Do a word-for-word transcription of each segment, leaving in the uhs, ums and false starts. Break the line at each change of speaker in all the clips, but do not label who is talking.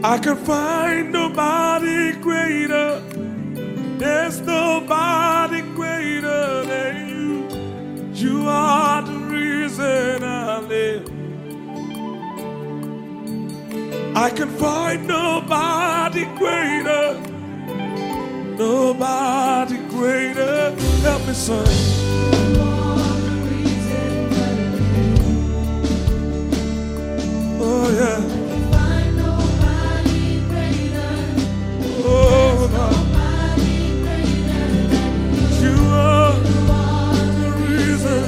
I can find nobody greater. There's nobody greater than you. You are the reason I live. I can find nobody greater. Nobody greater. Help me sing. Oh yeah. Oh, nobody greater than you. You are the reason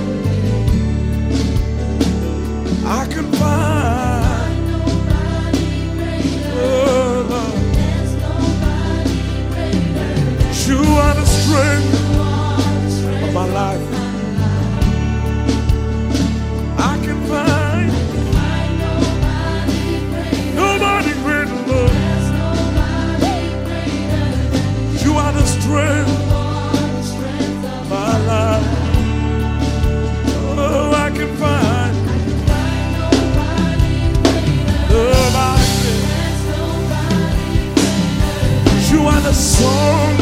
I can find nobody greater. Oh, Lord. There's nobody greater. You are the strength of my life. I can find nobody greater, Lord. You are the strength of my life. Oh, I can find nobody greater. You are the song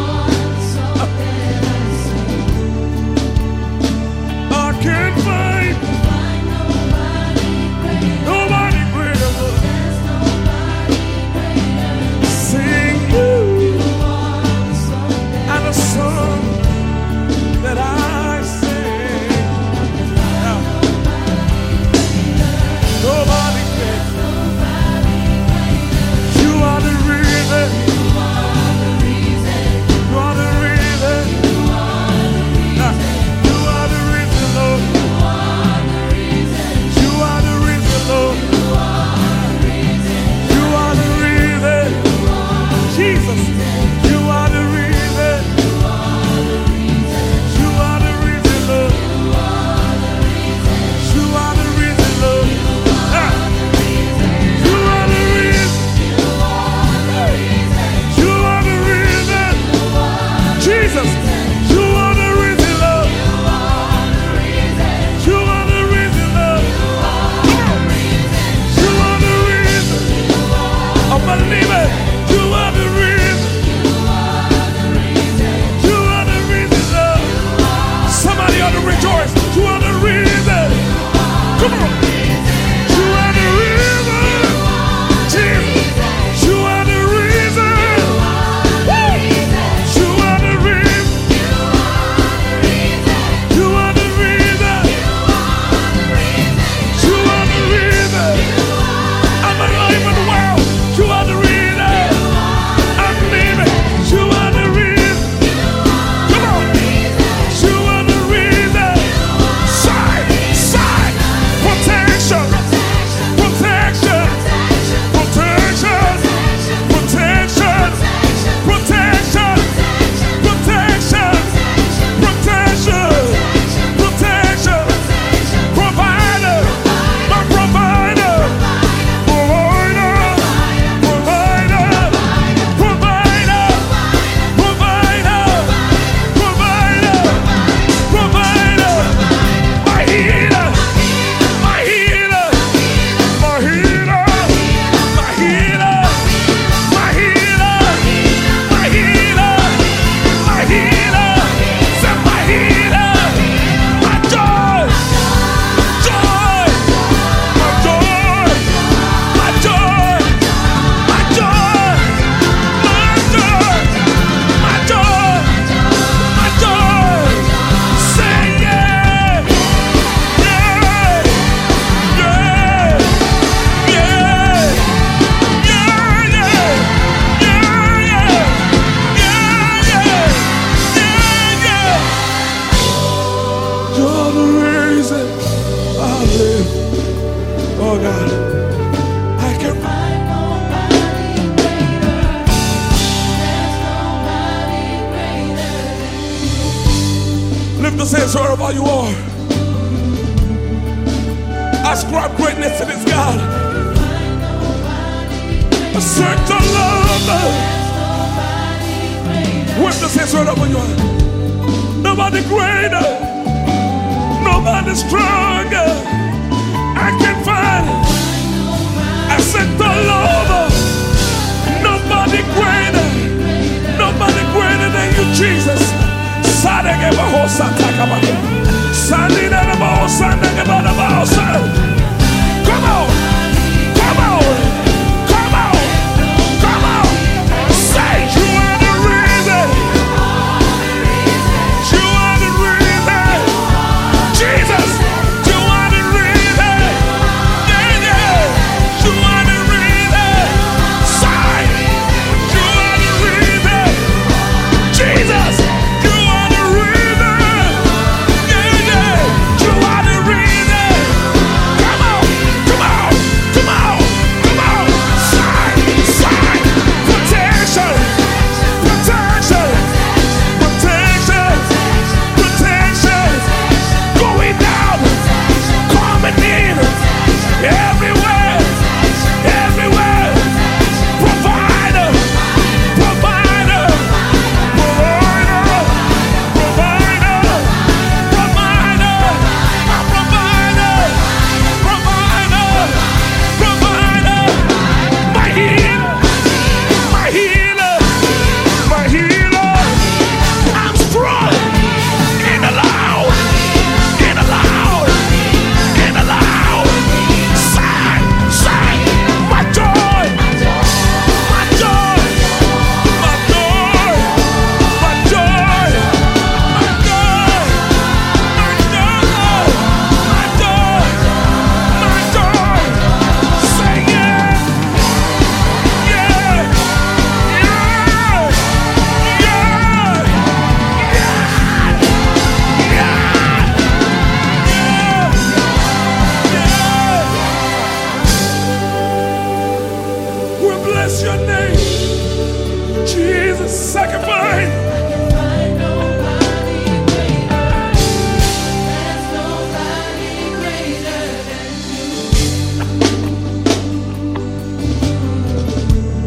I can't find nobody greater. Sing you and a song that I sing. Nobody greater. You are the reason. You are the reason. You are the reason, Lord. You are the reason, Lord. You are the reason. Jesus, you are the reason. You are the reason, Lord. You are the reason, Lord. Ah. You are the reason. You are the reason. Jesus, you are the reason, Lord. You are the reason, Lord. You are the reason. I'm believing. You are the reason. You are the reason, Lord. Somebody ought to rejoice. You are the reason. Come on. You are the reason. Jesus. You are the reason. Woo. You are the reason. You are the reason. You are the reason. I'm alive in the world. You are the reason. I'm living. You are the reason. Come on. You are the reason. Side, side. Protection. Protection. Protection. Protection. Protection. Protection. Protection. Protection. Provider. My provider. Provider. Provider. Provider. Provider. Provider. Provider. My healer. My healer. My healer. My healer. My healer. My healer. My healer. Say my healer. My joy. Joy. My joy. My joy. My joy. My joy. My joy. My joy. Say yeah. Yeah. Yeah. Yeah. Yeah. Yeah. Yeah. Yeah. Yeah. Yeah. You're the reason I live. Oh God, I can find nobody greater. There's nobody greater. Lift the hands wherever you are. Ascribe greatness to this God. Search the love. Lift the hands wherever you are. Nobody greater. Nobody stronger. I can find. I said the Lord.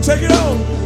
Take it on.